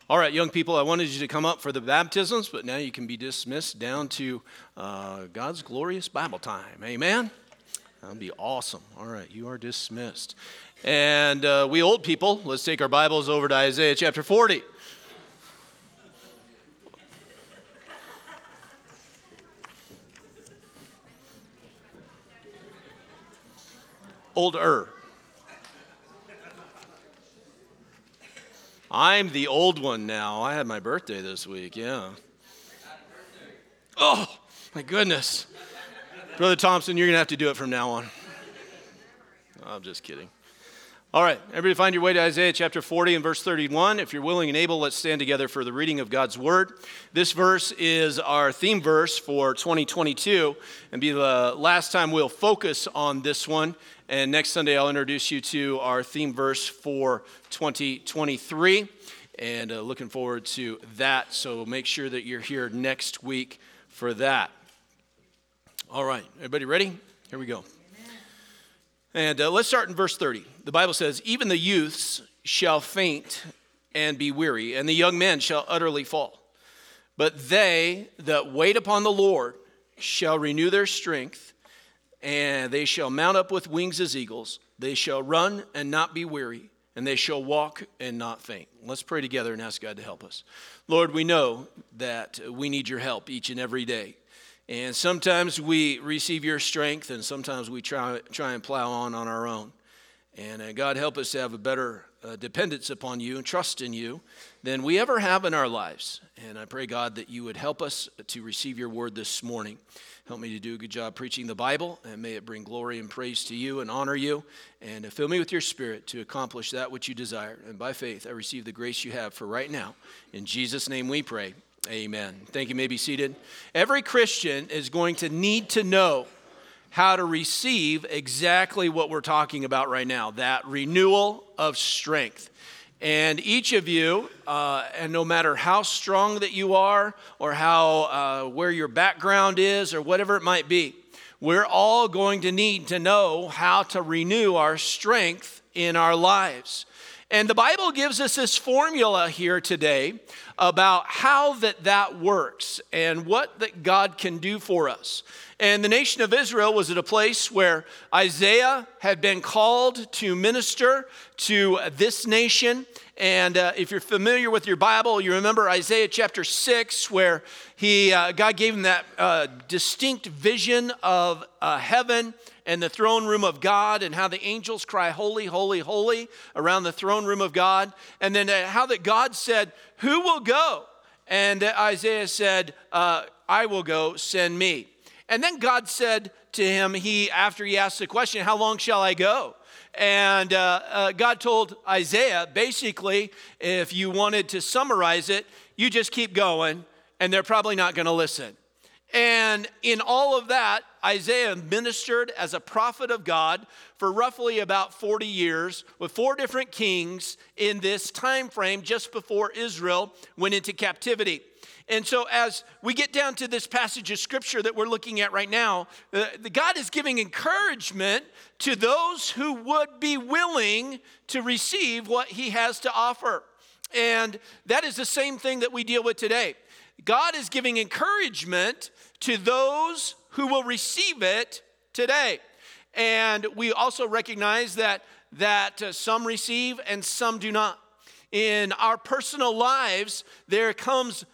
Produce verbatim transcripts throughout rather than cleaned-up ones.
All right, young people, I wanted you to come up for the baptisms, but now you can be dismissed down to uh, God's glorious Bible time. Amen? That'll be awesome. All right, you are dismissed. And uh, we old people, let's take our Bibles over to Isaiah chapter forty. Older. I'm the old one now. I had my birthday this week, yeah. Oh, my goodness. Brother Thompson, you're going to have to do it from now on. I'm just kidding. All right, everybody find your way to Isaiah chapter forty and verse thirty-one. If you're willing and able, let's stand together for the reading of God's word. This verse is our theme verse for twenty twenty-two, and be the last time we'll focus on this one. And next Sunday, I'll introduce you to our theme verse for twenty twenty-three, and uh, looking forward to that. So make sure that you're here next week for that. All right, everybody ready? Here we go. And uh, let's start in verse thirty. The Bible says, "Even the youths shall faint and be weary, and the young men shall utterly fall. But they that wait upon the Lord shall renew their strength, and they shall mount up with wings as eagles. They shall run and not be weary, and they shall walk and not faint." Let's pray together and ask God to help us. Lord, we know that we need your help each and every day. And sometimes we receive your strength, and sometimes we try, try and plow on on our own. And uh, God, help us to have a better uh, dependence upon you and trust in you than we ever have in our lives. And I pray, God, that you would help us to receive your word this morning. Help me to do a good job preaching the Bible, and may it bring glory and praise to you and honor you. And fill me with your spirit to accomplish that which you desire. And by faith, I receive the grace you have for right now. In Jesus' name we pray. Amen. Thank you. You may be seated. Every Christian is going to need to know how to receive exactly what we're talking about right now, that renewal of strength. And each of you, uh, and no matter how strong that you are, or how uh, where your background is, or whatever it might be, we're all going to need to know how to renew our strength in our lives. And the Bible gives us this formula here today about how that that works and what that God can do for us. And the nation of Israel was at a place where Isaiah had been called to minister to this nation. And uh, if you're familiar with your Bible, you remember Isaiah chapter six, where he uh, God gave him that uh, distinct vision of uh, heaven and the throne room of God, and how the angels cry, "Holy, holy, holy," around the throne room of God. And then uh, how that God said, "Who will go?" And uh, Isaiah said, uh, "I will go, send me." And then God said to him, he after he asked the question, "How long shall I go?" And uh, uh, God told Isaiah, basically, if you wanted to summarize it, you just keep going, and they're probably not going to listen. And in all of that, Isaiah ministered as a prophet of God for roughly about forty years with four different kings in this time frame just before Israel went into captivity. And so as we get down to this passage of scripture that we're looking at right now, uh, God is giving encouragement to those who would be willing to receive what he has to offer. And that is the same thing that we deal with today. God is giving encouragement to those who will receive it today. And we also recognize that, that uh, some receive and some do not. In our personal lives, there comes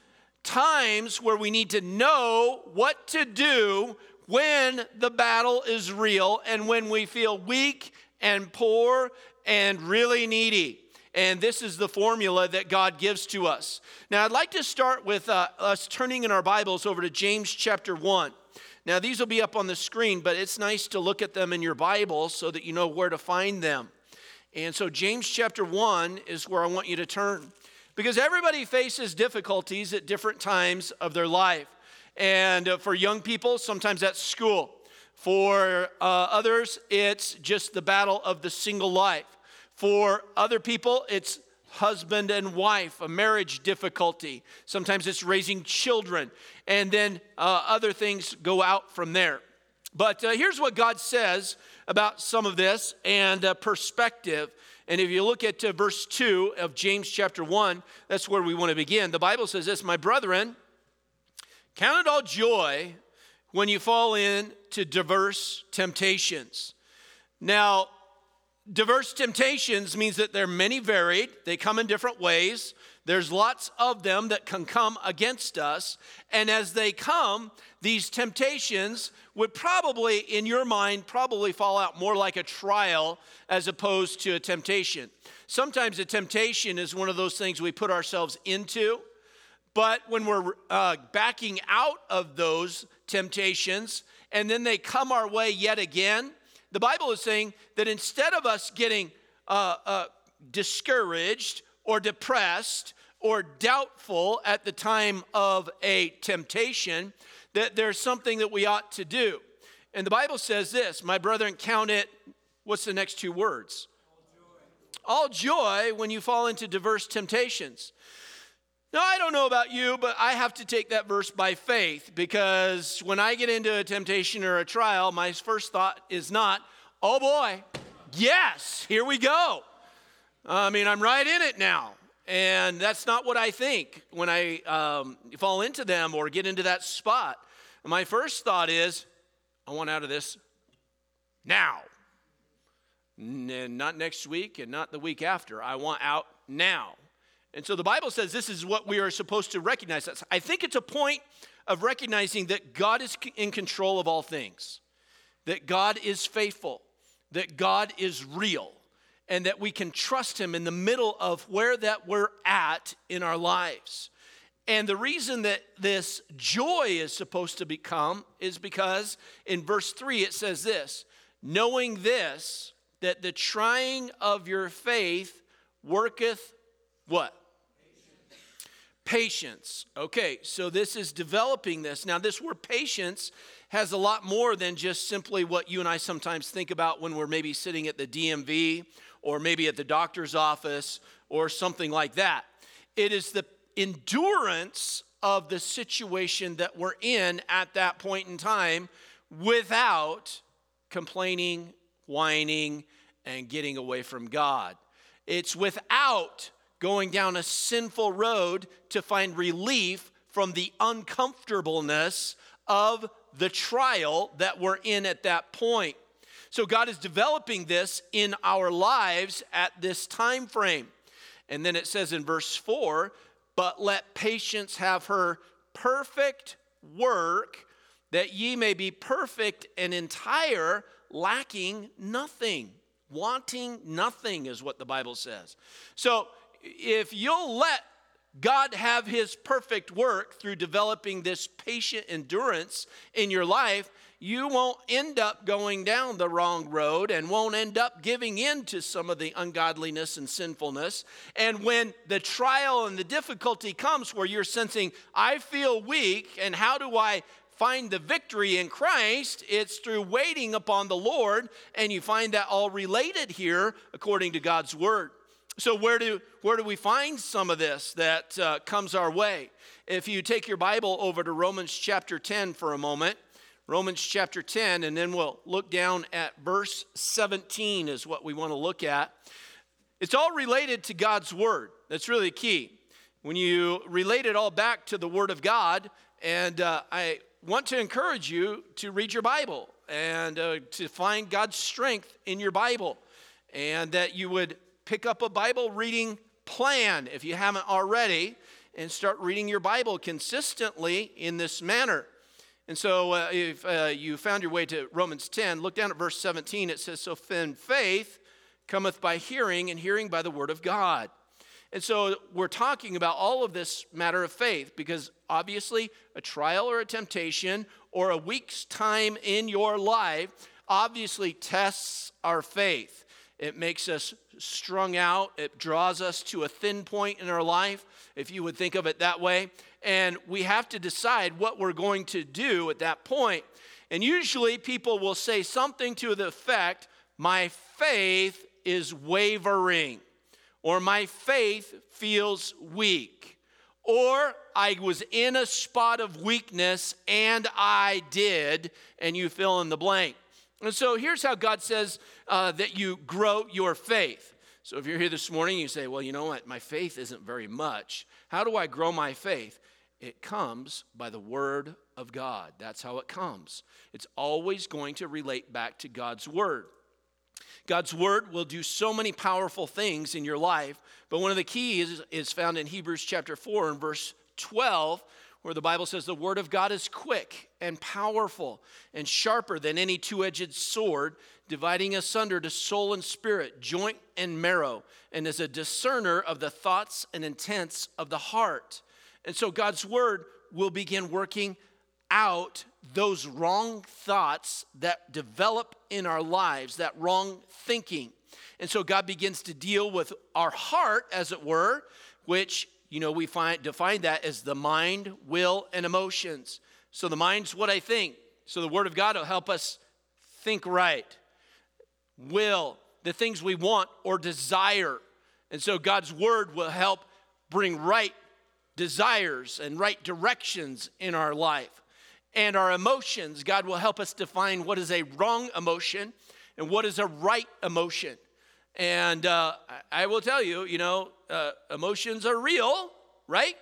times where we need to know what to do when the battle is real and when we feel weak and poor and really needy. And this is the formula that God gives to us. Now, I'd like to start with uh, us turning in our Bibles over to James chapter one. Now, these will be up on the screen, but it's nice to look at them in your Bible so that you know where to find them. And so James chapter one is where I want you to turn. Because everybody faces difficulties at different times of their life. And uh, for young people, sometimes that's school. For uh, others, it's just the battle of the single life. For other people, it's husband and wife, a marriage difficulty. Sometimes it's raising children. And then uh, other things go out from there. But uh, here's what God says about some of this and uh, perspective. And if you look at uh, verse two of James chapter one, that's where we want to begin. The Bible says this, my brethren, count it all joy when you fall into diverse temptations. Now, diverse temptations means that they're many varied. They come in different ways. There's lots of them that can come against us. And as they come, these temptations would probably, in your mind, probably fall out more like a trial as opposed to a temptation. Sometimes a temptation is one of those things we put ourselves into. But when we're uh, backing out of those temptations and then they come our way yet again, the Bible is saying that instead of us getting uh, uh, discouraged or depressed or doubtful at the time of a temptation, that there's something that we ought to do. And the Bible says this, my brethren, count it, what's the next two words? All joy. All joy when you fall into diverse temptations. Now, I don't know about you, but I have to take that verse by faith, because when I get into a temptation or a trial, my first thought is not, oh boy, yes, here we go. I mean, I'm right in it now. And that's not what I think when I um, fall into them or get into that spot. My first thought is, I want out of this now. N- not next week and not the week after. I want out now. And so the Bible says this is what we are supposed to recognize. I think it's a point of recognizing that God is in control of all things, that God is faithful, that God is real, and that we can trust him in the middle of where that we're at in our lives. And the reason that this joy is supposed to become is because in verse three it says this, knowing this, that the trying of your faith worketh what? Patience. Okay, so this is developing this. Now, this word patience has a lot more than just simply what you and I sometimes think about when we're maybe sitting at the D M V or maybe at the doctor's office or something like that. It is the endurance of the situation that we're in at that point in time without complaining, whining, and getting away from God. It's without going down a sinful road to find relief from the uncomfortableness of the trial that we're in at that point. So God is developing this in our lives at this time frame. And then it says in verse four, but let patience have her perfect work, that ye may be perfect and entire, lacking nothing. Wanting nothing is what the Bible says. So if you'll let God have his perfect work through developing this patient endurance in your life, you won't end up going down the wrong road and won't end up giving in to some of the ungodliness and sinfulness. And when the trial and the difficulty comes where you're sensing, I feel weak, and how do I find the victory in Christ? It's through waiting upon the Lord, and you find that all related here according to God's word. So where do where do we find some of this that uh, comes our way? If you take your Bible over to Romans chapter ten for a moment, Romans chapter ten, and then we'll look down at verse seventeen is what we want to look at. It's all related to God's word. That's really key. When you relate it all back to the word of God, and uh, I want to encourage you to read your Bible and uh, to find God's strength in your Bible, and that you would pick up a Bible reading plan if you haven't already, and start reading your Bible consistently in this manner. And so uh, if uh, you found your way to Romans ten, look down at verse seventeen. It says, so then faith cometh by hearing, and hearing by the word of God. And so we're talking about all of this matter of faith, because obviously a trial or a temptation or a week's time in your life obviously tests our faith. It makes us strung out. It draws us to a thin point in our life, if you would think of it that way. And we have to decide what we're going to do at that point. And usually people will say something to the effect, my faith is wavering, or my faith feels weak, or I was in a spot of weakness and I did, and you fill in the blank. And so here's how God says uh, that you grow your faith. So if you're here this morning, you say, well, you know what? My faith isn't very much. How do I grow my faith? It comes by the Word of God. That's how it comes. It's always going to relate back to God's Word. God's Word will do so many powerful things in your life, but one of the keys is found in Hebrews chapter four and verse twelve, where the Bible says the Word of God is quick and powerful and sharper than any two-edged sword, dividing asunder to soul and spirit, joint and marrow, and is a discerner of the thoughts and intents of the heart. And so God's Word will begin working out those wrong thoughts that develop in our lives, that wrong thinking. And so God begins to deal with our heart, as it were, which, you know, we find define that as the mind, will, and emotions. So the mind's what I think. So the Word of God will help us think right. Will, the things we want or desire. And so God's Word will help bring right desires and right directions in our life. And our emotions, God will help us define what is a wrong emotion and what is a right emotion. And uh, I will tell you, you know, uh, emotions are real, right?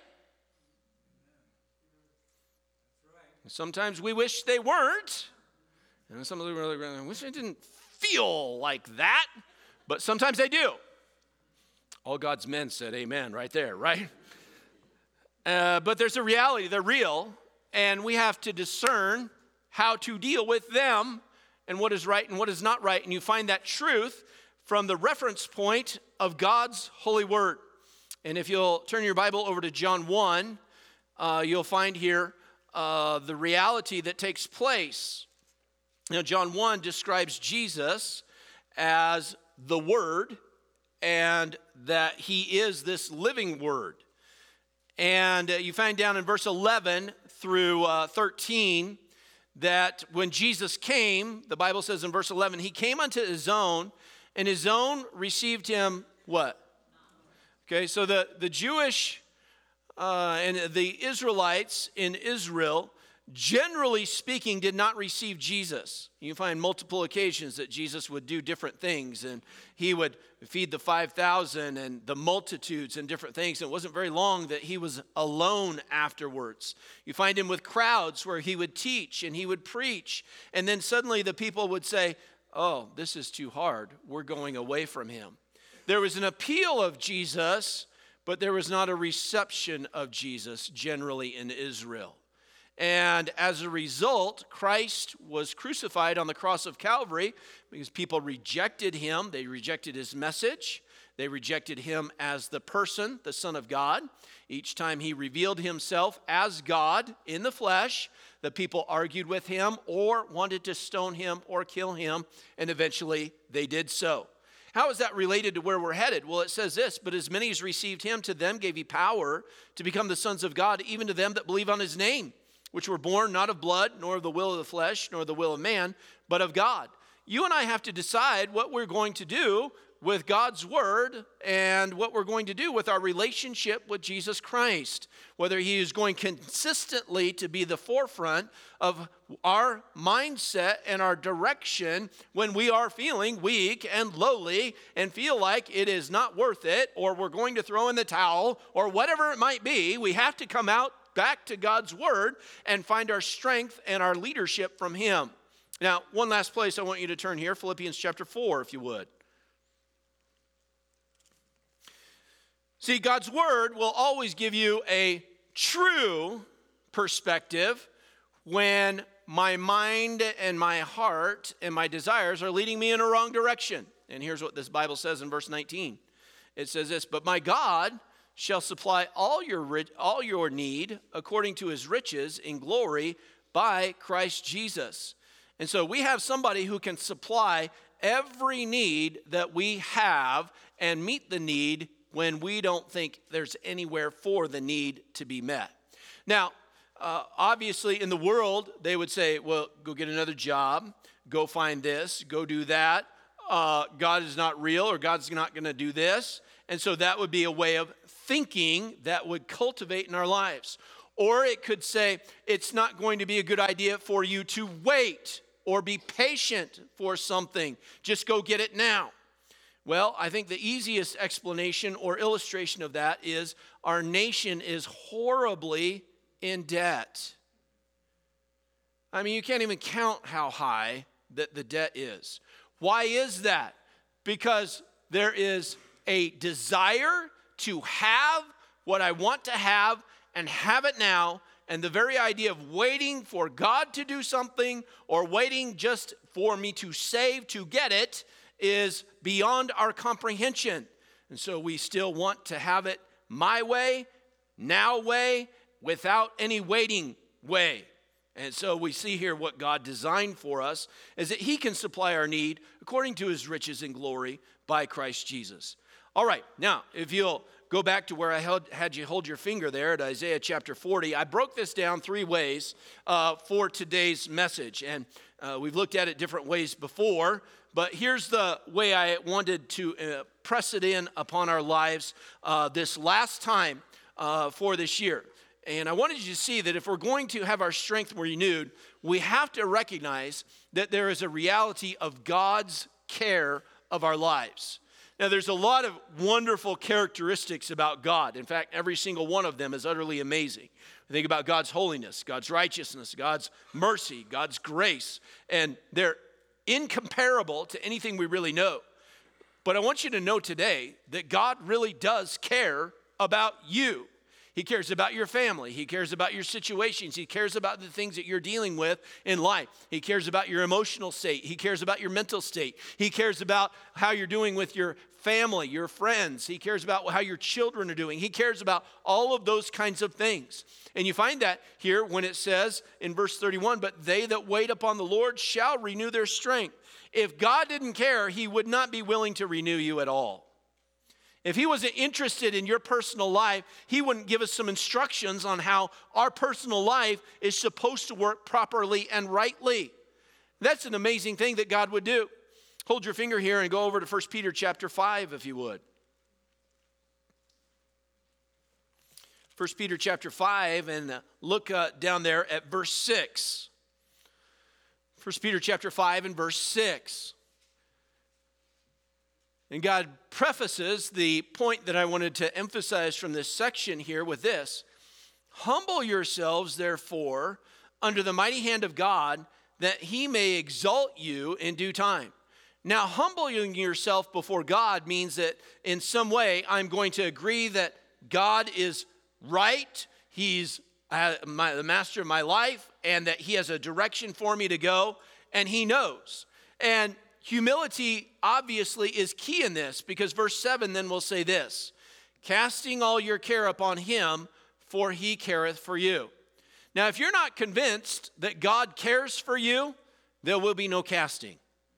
Sometimes we wish they weren't. And some of them are like, I wish I didn't feel like that. But sometimes I do. All God's men said amen right there, right? Uh, but there's a reality. They're real. And we have to discern how to deal with them and what is right and what is not right. And you find that truth from the reference point of God's holy word. And if you'll turn your Bible over to John one, uh, you'll find here uh, the reality that takes place. Now, John one describes Jesus as the Word and that he is this living Word. And uh, you find down in verse eleven through uh, thirteen that when Jesus came, the Bible says in verse eleven, he came unto his own, and his own received him what? Okay, so the, the Jewish uh, and the Israelites in Israel, generally speaking, did not receive Jesus. You find multiple occasions that Jesus would do different things, and he would feed the five thousand and the multitudes and different things. And it wasn't very long that he was alone afterwards. You find him with crowds where he would teach and he would preach, and then suddenly the people would say, oh, this is too hard. We're going away from him. There was an appeal of Jesus, but there was not a reception of Jesus generally in Israel. And as a result, Christ was crucified on the cross of Calvary because people rejected him. They rejected his message. They rejected him as the person, the Son of God. Each time he revealed himself as God in the flesh, the people argued with him or wanted to stone him or kill him, and eventually they did so. How is that related to where we're headed? Well, it says this, but as many as received him, to them gave he power to become the sons of God, even to them that believe on his name, which were born not of blood, nor of the will of the flesh, nor the will of man, but of God. You and I have to decide what we're going to do with God's word and what we're going to do with our relationship with Jesus Christ. Whether he is going consistently to be the forefront of our mindset and our direction when we are feeling weak and lowly and feel like it is not worth it, or we're going to throw in the towel, or whatever it might be. We have to come out back to God's word and find our strength and our leadership from him. Now, one last place I want you to turn here, Philippians chapter four, if you would. See, God's word will always give you a true perspective when my mind and my heart and my desires are leading me in a wrong direction. And here's what this Bible says in verse nineteen. It says this, but my God shall supply all your all your need according to his riches in glory by Christ Jesus. And so we have somebody who can supply every need that we have and meet the need when we don't think there's anywhere for the need to be met. Now, uh, obviously in the world, they would say, well, go get another job, go find this, go do that. Uh, God is not real, or God's not going to do this. And so that would be a way of thinking that would cultivate in our lives. Or it could say, it's not going to be a good idea for you to wait or be patient for something. Just go get it now. Well, I think the easiest explanation or illustration of that is our nation is horribly in debt. I mean, you can't even count how high that the debt is. Why is that? Because there is a desire to have what I want to have and have it now, and the very idea of waiting for God to do something or waiting just for me to save to get it is beyond our comprehension. And so we still want to have it my way, now way, without any waiting way. And so we see here what God designed for us is that he can supply our need according to his riches and glory by Christ Jesus. All right, now, if you'll go back to where I held, had you hold your finger there at Isaiah chapter forty, I broke this down three ways uh, for today's message. And uh, we've looked at it different ways before, but here's the way I wanted to uh, press it in upon our lives uh, this last time uh, for this year. And I wanted you to see that if we're going to have our strength renewed, we have to recognize that there is a reality of God's care of our lives. Now, there's a lot of wonderful characteristics about God. In fact, every single one of them is utterly amazing. We think about God's holiness, God's righteousness, God's mercy, God's grace, and they're incomparable to anything we really know. But I want you to know today that God really does care about you. He cares about your family. He cares about your situations. He cares about the things that you're dealing with in life. He cares about your emotional state. He cares about your mental state. He cares about how you're doing with your family, your friends. He cares about how your children are doing. He cares about all of those kinds of things. And you find that here when it says in verse thirty-one, but they that wait upon the Lord shall renew their strength. If God didn't care, he would not be willing to renew you at all. If he wasn't interested in your personal life, he wouldn't give us some instructions on how our personal life is supposed to work properly and rightly. That's an amazing thing that God would do. Hold your finger here and go over to First Peter chapter five, if you would. First Peter chapter five, and look uh, down there at verse six. First Peter chapter five and verse six. And God prefaces the point that I wanted to emphasize from this section here with this. Humble yourselves, therefore, under the mighty hand of God, that he may exalt you in due time. Now, humbling yourself before God means that in some way I'm going to agree that God is right, he's uh, my, the master of my life, and that he has a direction for me to go, and he knows. And humility obviously is key in this, because verse seven then will say this, casting all your care upon him, for he careth for you. Now, if you're not convinced that God cares for you, there will be no casting.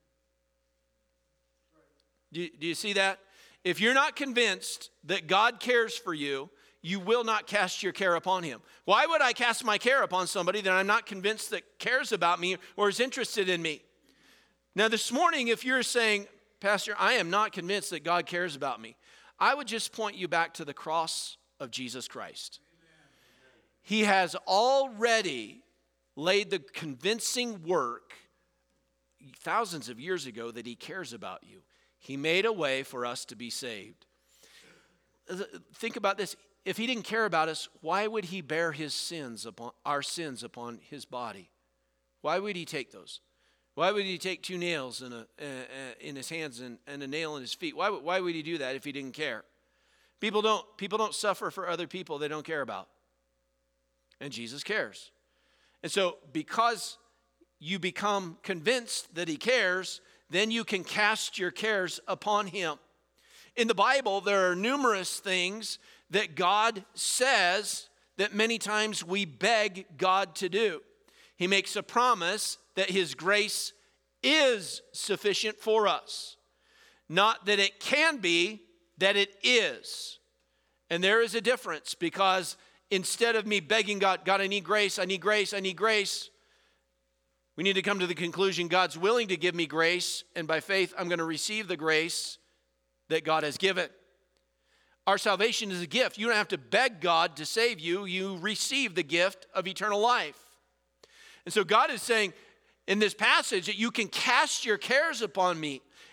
Do, do you see that? If you're not convinced that God cares for you, you will not cast your care upon him. Why would I cast my care upon somebody that I'm not convinced that cares about me or is interested in me? Now, this morning, if you're saying, Pastor, I am not convinced that God cares about me, I would just point you back to the cross of Jesus Christ. He has already laid the convincing work thousands of years ago that he cares about you. He made a way for us to be saved. Think about this. If he didn't care about us, why would he bear his sins upon our sins upon his body? Why would he take those? Why would he take two nails in, a, uh, in his hands and, and a nail in his feet? Why, why would he do that if he didn't care? People don't, people don't suffer for other people they don't care about. And Jesus cares. And so because you become convinced that he cares, then you can cast your cares upon him. In the Bible, there are numerous things that God says that many times we beg God to do. He makes a promise that his grace is sufficient for us. Not that it can be, that it is. And there is a difference, because instead of me begging God, God, I need grace, I need grace, I need grace, we need to come to the conclusion God's willing to give me grace, and by faith I'm going to receive the grace that God has given. Our salvation is a gift. You don't have to beg God to save you. You receive the gift of eternal life. And so God is saying in this passage that you can cast your cares upon me.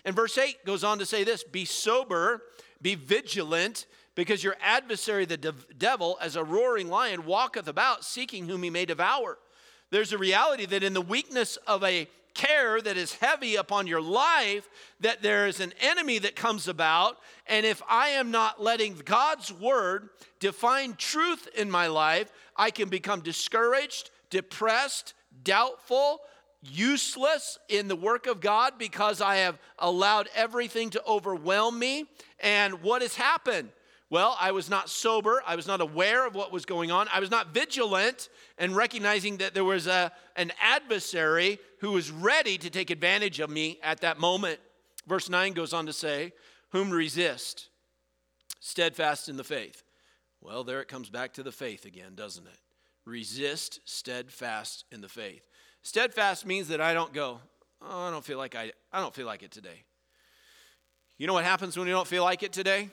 And verse eight goes on to say this, be sober, be vigilant, because your adversary, the de- devil, as a roaring lion, walketh about, seeking whom he may devour. There's a reality that in the weakness of a care that is heavy upon your life, that there is an enemy that comes about, and if I am not letting God's word define truth in my life, I can become discouraged, depressed, doubtful, useless in the work of God because I have allowed everything to overwhelm me. And what has happened? Well, I was not sober. I was not aware of what was going on. I was not vigilant and recognizing that there was a, an adversary who was ready to take advantage of me at that moment. Verse nine goes on to say, whom resist, steadfast in the faith. Well, there it comes back to the faith again, doesn't it? Resist, steadfast in the faith. Steadfast means that I don't go, oh, I don't feel like I, I don't feel like it today. You know what happens when you don't feel like it today?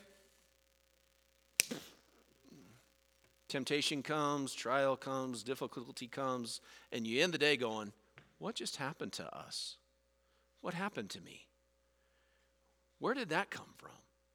Temptation comes, trial comes, difficulty comes, and you end the day going, what just happened to us? What happened to me? Where did that come from?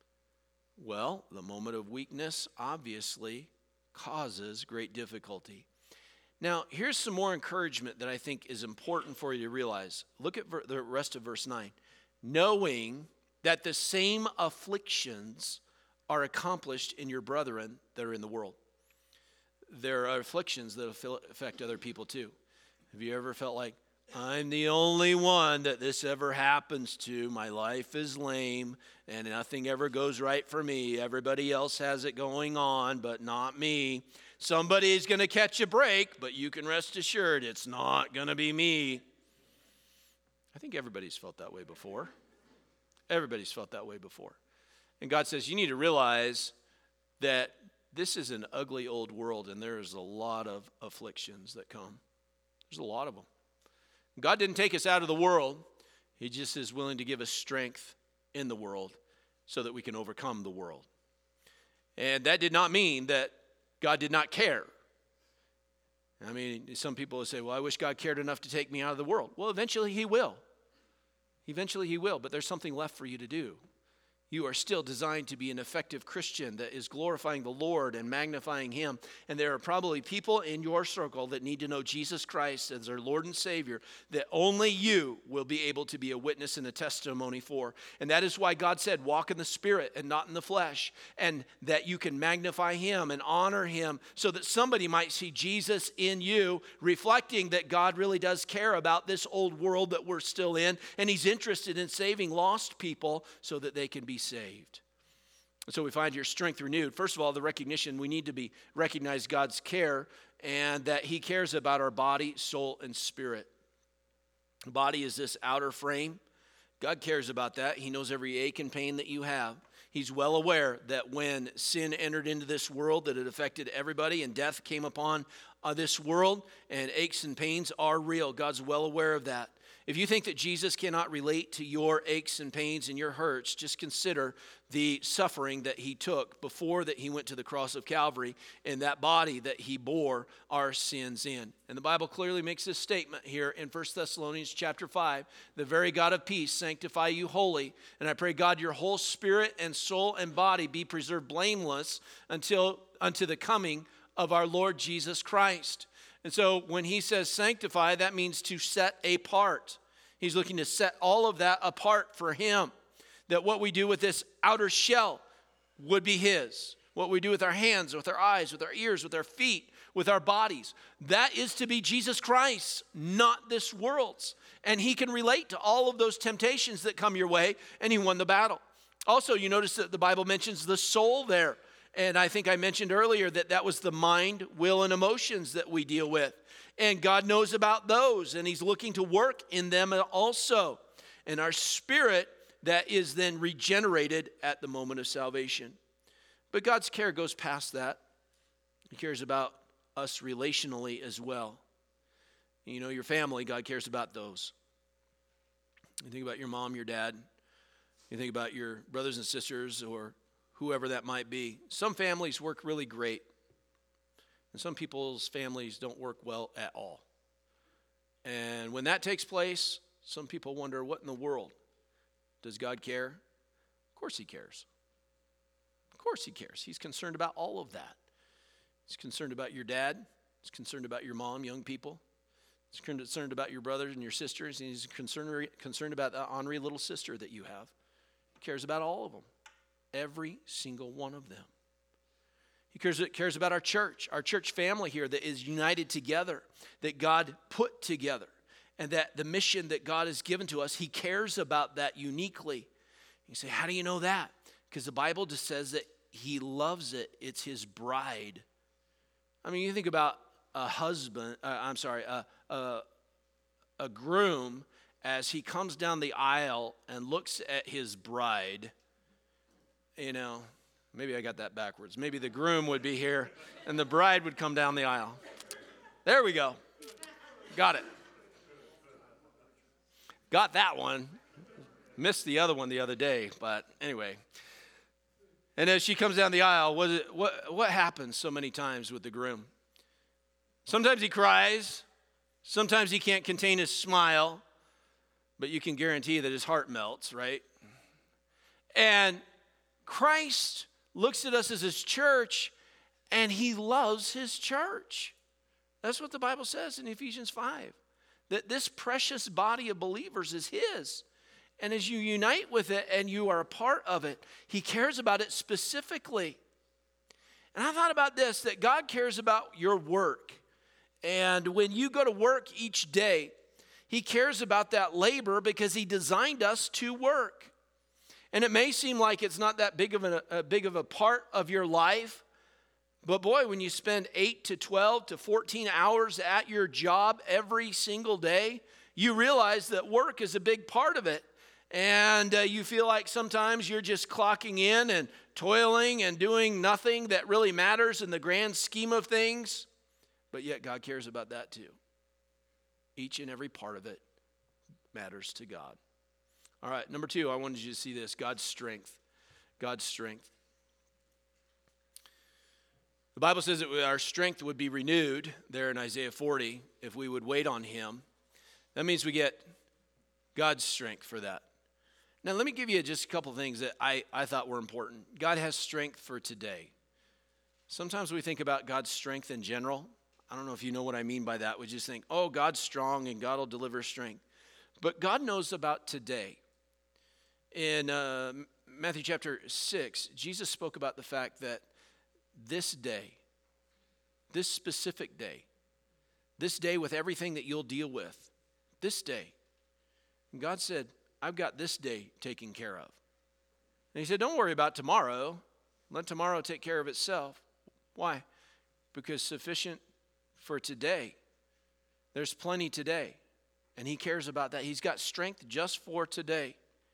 Well, the moment of weakness obviously causes great difficulty. Now, here's some more encouragement that I think is important for you to realize. Look at ver- the rest of verse nine. Knowing that the same afflictions are accomplished in your brethren that are in the world. There are afflictions that affect other people too. Have you ever felt like, I'm the only one that this ever happens to. My life is lame and nothing ever goes right for me. Everybody else has it going on, but not me. Somebody's going to catch a break, but you can rest assured it's not going to be me. I think everybody's felt that way before. Everybody's felt that way before. And God says, you need to realize that this is an ugly old world, and there's a lot of afflictions that come. There's a lot of them. God didn't take us out of the world. He just is willing to give us strength in the world so that we can overcome the world. And that did not mean that God did not care. I mean, some people will say, well, I wish God cared enough to take me out of the world. Well, eventually he will. Eventually he will, but there's something left for you to do. You are still designed to be an effective Christian that is glorifying the Lord and magnifying him. And there are probably people in your circle that need to know Jesus Christ as their Lord and Savior that only you will be able to be a witness and a testimony for. And that is why God said, walk in the Spirit and not in the flesh. And that you can magnify him and honor him so that somebody might see Jesus in you, reflecting that God really does care about this old world that we're still in. And he's interested in saving lost people so that they can be saved. So we find your strength renewed. First of all, the recognition we need to be recognize God's care and that he cares about our body, soul, and spirit. The body is this outer frame. God cares about that. He knows every ache and pain that you have. He's well aware that when sin entered into this world, that it affected everybody and death came upon uh, this world, and aches and pains are real. God's well aware of that. If you think that Jesus cannot relate to your aches and pains and your hurts, just consider the suffering that he took before that he went to the cross of Calvary in that body that he bore our sins in. And the Bible clearly makes this statement here in First Thessalonians chapter five. The very God of peace sanctify you wholly. And I pray, God, your whole spirit and soul and body be preserved blameless until unto the coming of our Lord Jesus Christ. And so when he says sanctify, that means to set apart. He's looking to set all of that apart for him. That what we do with this outer shell would be his. What we do with our hands, with our eyes, with our ears, with our feet, with our bodies. That is to be Jesus Christ, not this world's. And he can relate to all of those temptations that come your way, and he won the battle. Also, you notice that the Bible mentions the soul there. And I think I mentioned earlier that that was the mind, will, and emotions that we deal with. And God knows about those, and he's looking to work in them also. And our spirit that is then regenerated at the moment of salvation. But God's care goes past that. He cares about us relationally as well. You know, your family, God cares about those. You think about your mom, your dad. You think about your brothers and sisters or whoever that might be. Some families work really great. And some people's families don't work well at all. And when that takes place, some people wonder, what in the world? Does God care? Of course he cares. Of course he cares. He's concerned about all of that. He's concerned about your dad. He's concerned about your mom, young people. He's concerned about your brothers and your sisters. And he's concerned, concerned about the ornery little sister that you have. He cares about all of them. Every single one of them. He cares, cares about our church, our church family here that is united together, that God put together, and that the mission that God has given to us, he cares about that uniquely. You say, how do you know that? Because the Bible just says that he loves it. It's his bride. I mean, you think about a husband, uh, I'm sorry, a, a, a groom as he comes down the aisle and looks at his bride, you know, maybe I got that backwards. Maybe the groom would be here and the bride would come down the aisle. There we go. Got it. Got that one. Missed the other one the other day, but anyway. And as she comes down the aisle, what, it, what, what happens so many times with the groom? Sometimes he cries. Sometimes he can't contain his smile. But you can guarantee that his heart melts, right? And Christ looks at us as his church, and he loves his church. That's what the Bible says in Ephesians five. That this precious body of believers is his. And as you unite with it and you are a part of it, he cares about it specifically. And I thought about this, that God cares about your work. And when you go to work each day, he cares about that labor because he designed us to work. And it may seem like it's not that big of a, a big of a part of your life, but boy, when you spend eight to twelve to fourteen hours at your job every single day, you realize that work is a big part of it. And uh, you feel like sometimes you're just clocking in and toiling and doing nothing that really matters in the grand scheme of things. But yet God cares about that too. Each and every part of it matters to God. All right, number two, I wanted you to see this, God's strength. God's strength. The Bible says that our strength would be renewed there in Isaiah forty if we would wait on him. That means we get God's strength for that. Now, let me give you just a couple things that I, I thought were important. God has strength for today. Sometimes we think about God's strength in general. I don't know if you know what I mean by that. We just think, oh, God's strong and God will deliver strength. But God knows about today. In uh, Matthew chapter six, Jesus spoke about the fact that this day, this specific day, this day with everything that you'll deal with, this day, and God said, I've got this day taken care of. And he said, don't worry about tomorrow. Let tomorrow take care of itself. Why? Because sufficient for today. There's plenty today. And he cares about that. He's got strength just for today.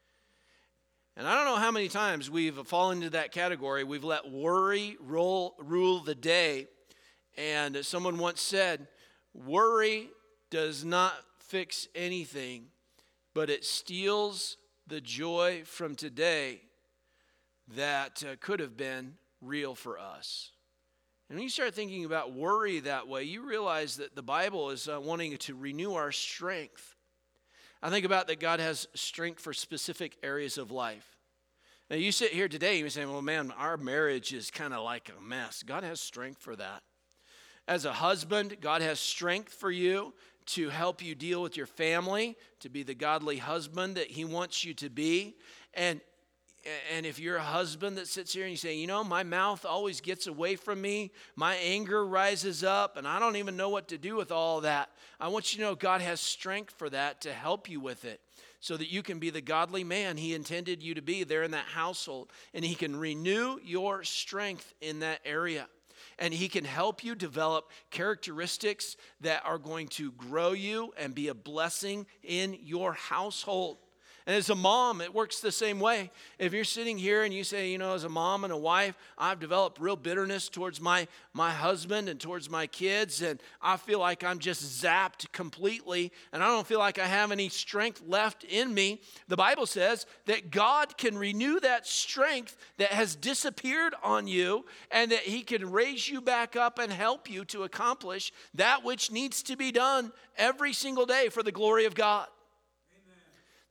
And I don't know how many times we've fallen into that category. We've let worry roll, rule the day. And as someone once said, worry does not fix anything, but it steals the joy from today that uh, could have been real for us. And when you start thinking about worry that way, you realize that the Bible is uh, wanting to renew our strength. I think about that God has strength for specific areas of life. Now, you sit here today and you say, well, man, our marriage is kind of like a mess. God has strength for that. As a husband, God has strength for you to help you deal with your family, to be the godly husband that he wants you to be. And And if you're a husband that sits here and you say, you know, my mouth always gets away from me, my anger rises up, and I don't even know what to do with all that, I want you to know God has strength for that to help you with it so that you can be the godly man he intended you to be there in that household. And he can renew your strength in that area. And he can help you develop characteristics that are going to grow you and be a blessing in your household. And as a mom, it works the same way. If you're sitting here and you say, you know, as a mom and a wife, I've developed real bitterness towards my, my husband and towards my kids, and I feel like I'm just zapped completely, and I don't feel like I have any strength left in me. The Bible says that God can renew that strength that has disappeared on you, and that he can raise you back up and help you to accomplish that which needs to be done every single day for the glory of God.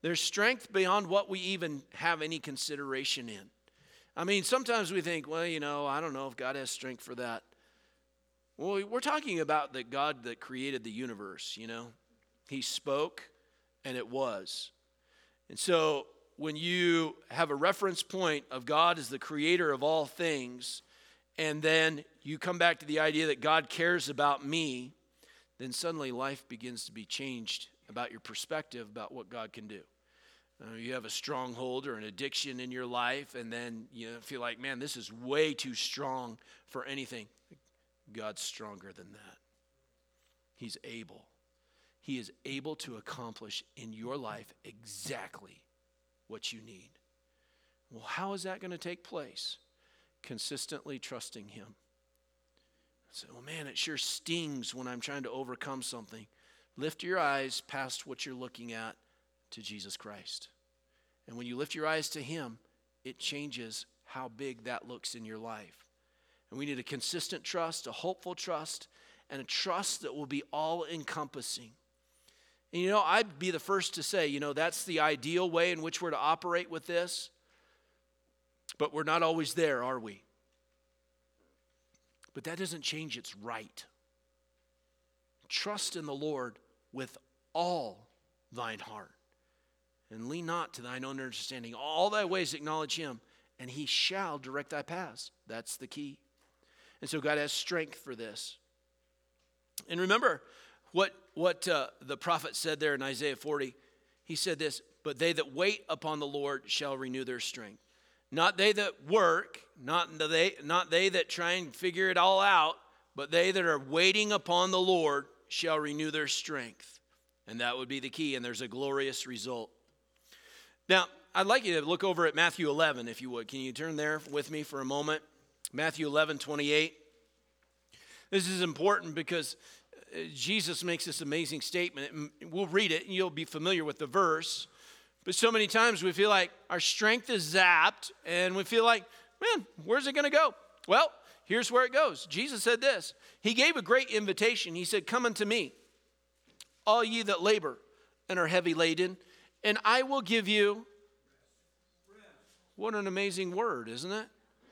There's strength beyond what we even have any consideration in. I mean, sometimes we think, well, you know, I don't know if God has strength for that. Well, we're talking about the God that created the universe, you know. He spoke, and it was. And so when you have a reference point of God as the creator of all things, and then you come back to the idea that God cares about me, then suddenly life begins to be changed about your perspective about what God can do. Uh, you have a stronghold or an addiction in your life, and then you feel like, man, this is way too strong for anything. God's stronger than that. He's able. He is able to accomplish in your life exactly what you need. Well, how is that going to take place? Consistently trusting him. So, well, man, it sure stings when I'm trying to overcome something. Lift your eyes past what you're looking at to Jesus Christ. And when you lift your eyes to him, it changes how big that looks in your life. And we need a consistent trust, a hopeful trust, and a trust that will be all-encompassing. And you know, I'd be the first to say, you know, that's the ideal way in which we're to operate with this. But we're not always there, are we? But that doesn't change its right. Trust in the Lord with all thine heart. And lean not to thine own understanding. All thy ways acknowledge him, and he shall direct thy paths. That's the key. And so God has strength for this. And remember what, what uh, the prophet said there in Isaiah forty. He said this, but they that wait upon the Lord shall renew their strength. Not they that work, not they, not they that try and figure it all out, but they that are waiting upon the Lord shall renew their strength. And that would be the key, and there's a glorious result. Now, I'd like you to look over at Matthew eleven, if you would. Can you turn there with me for a moment? Matthew eleven, twenty-eight. This is important because Jesus makes this amazing statement. We'll read it, and you'll be familiar with the verse. But so many times we feel like our strength is zapped, and we feel like, man, where's it going to go? Well, here's where it goes. Jesus said this. He gave a great invitation. He said, come unto me, all ye that labor and are heavy laden, and I will give you, what an amazing word, isn't it?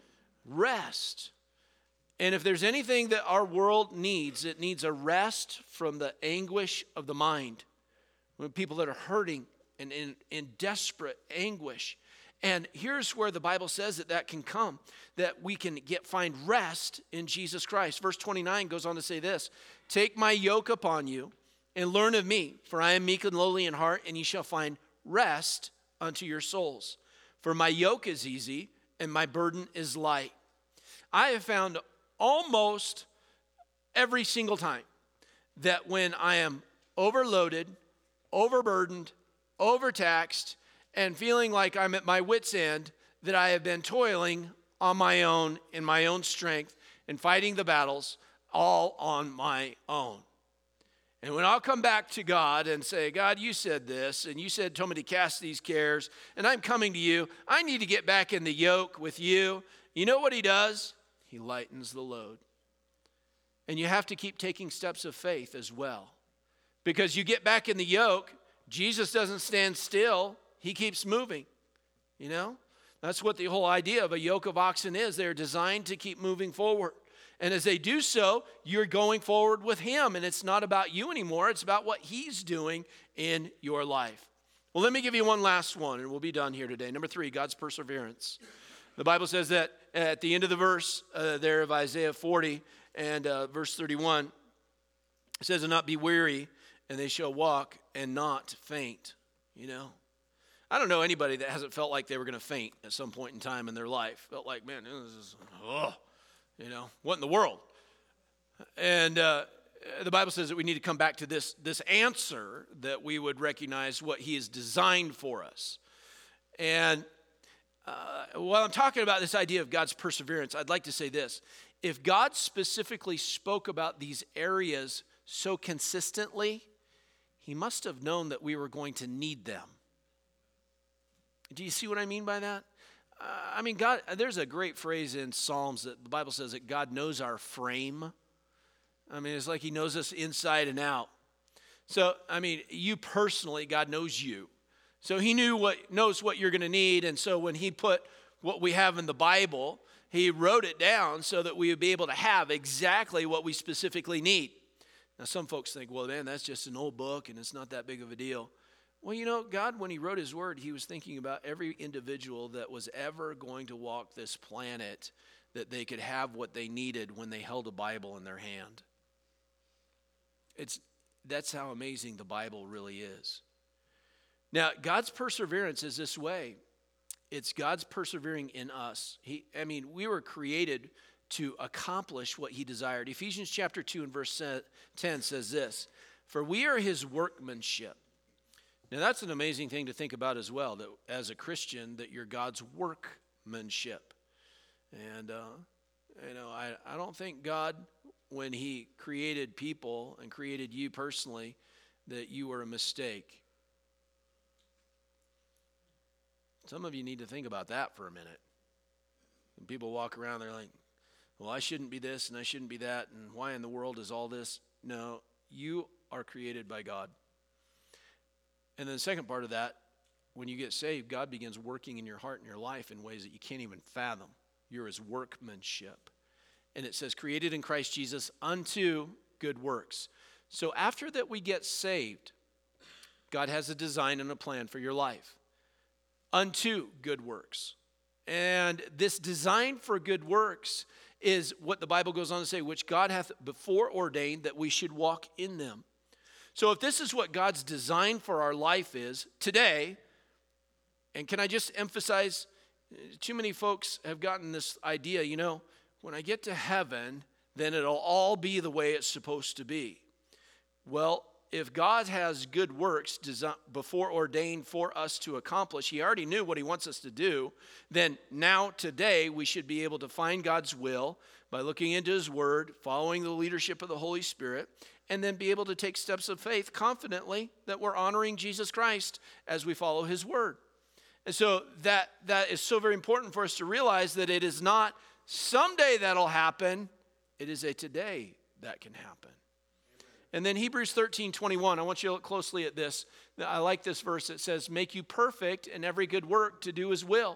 Rest. And if there's anything that our world needs, it needs a rest from the anguish of the mind. When people that are hurting and in, in desperate anguish. And here's where the Bible says that that can come, that we can get find rest in Jesus Christ. Verse twenty-nine goes on to say this, take my yoke upon you and learn of me, for I am meek and lowly in heart, and ye shall find rest unto your souls. For my yoke is easy and my burden is light. I have found almost every single time that when I am overloaded, overburdened, overtaxed, and feeling like I'm at my wit's end, that I have been toiling on my own, in my own strength, and fighting the battles all on my own. And when I'll come back to God and say, God, you said this, and you said, told me to cast these cares, and I'm coming to you, I need to get back in the yoke with you. You know what he does? He lightens the load. And you have to keep taking steps of faith as well. Because you get back in the yoke, Jesus doesn't stand still. He keeps moving, you know? That's what the whole idea of a yoke of oxen is. They're designed to keep moving forward. And as they do so, you're going forward with him. And it's not about you anymore. It's about what he's doing in your life. Well, let me give you one last one, and we'll be done here today. Number three, God's perseverance. The Bible says that at the end of the verse uh, there of Isaiah forty and uh, verse thirty-one, it says, and not be weary, and they shall walk and not faint, you know. I don't know anybody that hasn't felt like they were going to faint at some point in time in their life. Felt like, man, this is, oh, you know, what in the world? And uh, the Bible says that we need to come back to this, this answer, that we would recognize what he has designed for us. And uh, while I'm talking about this idea of God's perseverance, I'd like to say this. If God specifically spoke about these areas so consistently, he must have known that we were going to need them. Do you see what I mean by that? Uh, I mean, God, there's a great phrase in Psalms that the Bible says that God knows our frame. I mean, it's like he knows us inside and out. So, I mean, you personally, God knows you. So he knew what knows what you're going to need. And so when he put what we have in the Bible, he wrote it down so that we would be able to have exactly what we specifically need. Now, some folks think, well, man, that's just an old book and it's not that big of a deal. Well, you know, God, when he wrote his word, he was thinking about every individual that was ever going to walk this planet, that they could have what they needed when they held a Bible in their hand. It's, that's how amazing the Bible really is. Now, God's perseverance is this way. It's God's persevering in us. He, I mean, we were created to accomplish what he desired. Ephesians chapter two and verse ten says this, "For we are his workmanship." Now, that's an amazing thing to think about as well, that as a Christian, that you're God's workmanship. And, uh, you know, I, I don't think God, when he created people and created you personally, that you were a mistake. Some of you need to think about that for a minute. When people walk around, they're like, well, I shouldn't be this and I shouldn't be that, and why in the world is all this? No, you are created by God. And then the second part of that, when you get saved, God begins working in your heart and your life in ways that you can't even fathom. You're his workmanship. And it says, created in Christ Jesus unto good works. So after that we get saved, God has a design and a plan for your life. Unto good works. And this design for good works is what the Bible goes on to say, which God hath before ordained that we should walk in them. So if this is what God's design for our life is today, and can I just emphasize, too many folks have gotten this idea, you know, when I get to heaven, then it'll all be the way it's supposed to be. Well, if God has good works desi- before ordained for us to accomplish, he already knew what he wants us to do, then now today we should be able to find God's will by looking into his word, following the leadership of the Holy Spirit, and then be able to take steps of faith confidently that we're honoring Jesus Christ as we follow his word. And so that that is so very important for us to realize that it is not someday that'll happen, it is a today that can happen. And then Hebrews thirteen twenty-one, I want you to look closely at this. I like this verse. It says, make you perfect in every good work to do his will.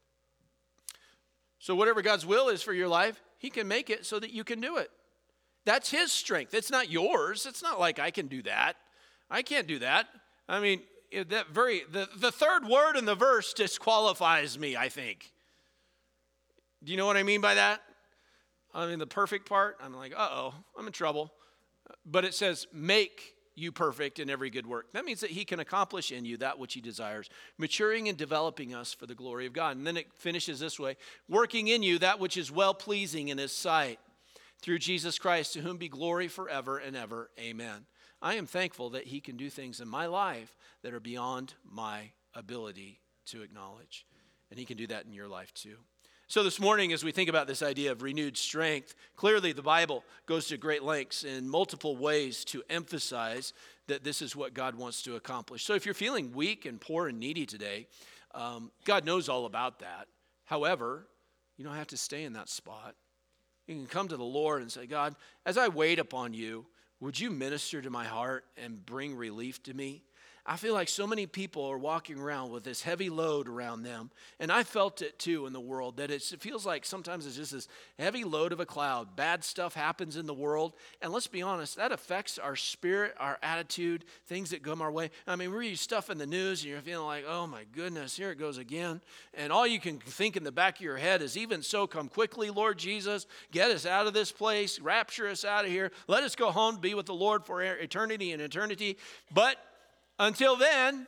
So whatever God's will is for your life, he can make it so that you can do it. That's his strength. It's not yours. It's not like I can do that. I can't do that. I mean, that very the, the third word in the verse disqualifies me, I think. Do you know what I mean by that? I mean, the perfect part, I'm like, uh-oh, I'm in trouble. But it says, make you perfect in every good work. That means that he can accomplish in you that which he desires, maturing and developing us for the glory of God. And then it finishes this way, working in you that which is well-pleasing in his sight, through Jesus Christ, to whom be glory forever and ever. Amen. I am thankful that he can do things in my life that are beyond my ability to acknowledge. And he can do that in your life too. So this morning, as we think about this idea of renewed strength, clearly the Bible goes to great lengths in multiple ways to emphasize that this is what God wants to accomplish. So if you're feeling weak and poor and needy today, um, God knows all about that. However, you don't have to stay in that spot. You can come to the Lord and say, God, as I wait upon you, would you minister to my heart and bring relief to me? I feel like so many people are walking around with this heavy load around them. And I felt it too in the world, that it's, it feels like sometimes it's just this heavy load of a cloud. Bad stuff happens in the world. And let's be honest, that affects our spirit, our attitude, things that come our way. I mean, we read stuff in the news and you're feeling like, oh my goodness, here it goes again. And all you can think in the back of your head is, even so, come quickly, Lord Jesus. Get us out of this place. Rapture us out of here. Let us go home to be with the Lord for eternity and eternity. But until then,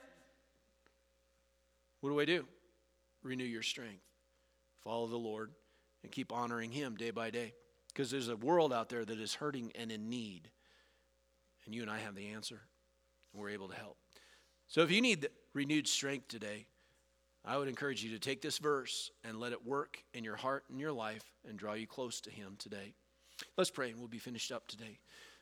what do I do? Renew your strength. Follow the Lord and keep honoring him day by day. Because there's a world out there that is hurting and in need. And you and I have the answer. And we're able to help. So if you need renewed strength today, I would encourage you to take this verse and let it work in your heart and your life and draw you close to him today. Let's pray and we'll be finished up today.